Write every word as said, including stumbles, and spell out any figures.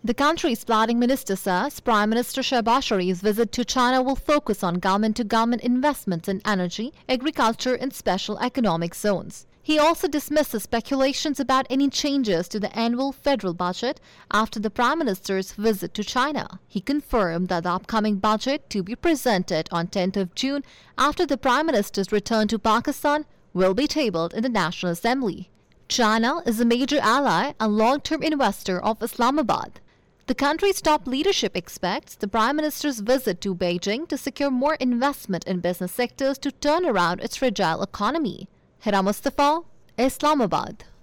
The country's planning minister says Prime Minister Shehbaz Sharif's visit to China will focus on government-to-government investments in energy, agriculture and special economic zones. He also dismisses speculations about any changes to the annual federal budget after the Prime Minister's visit to China. He confirmed that the upcoming budget, to be presented on tenth of June after the Prime Minister's return to Pakistan, will be tabled in the National Assembly. China is a major ally and long-term investor of Islamabad. The country's top leadership expects the Prime Minister's visit to Beijing to secure more investment in business sectors to turn around its fragile economy. Hira Mustafa, Islamabad.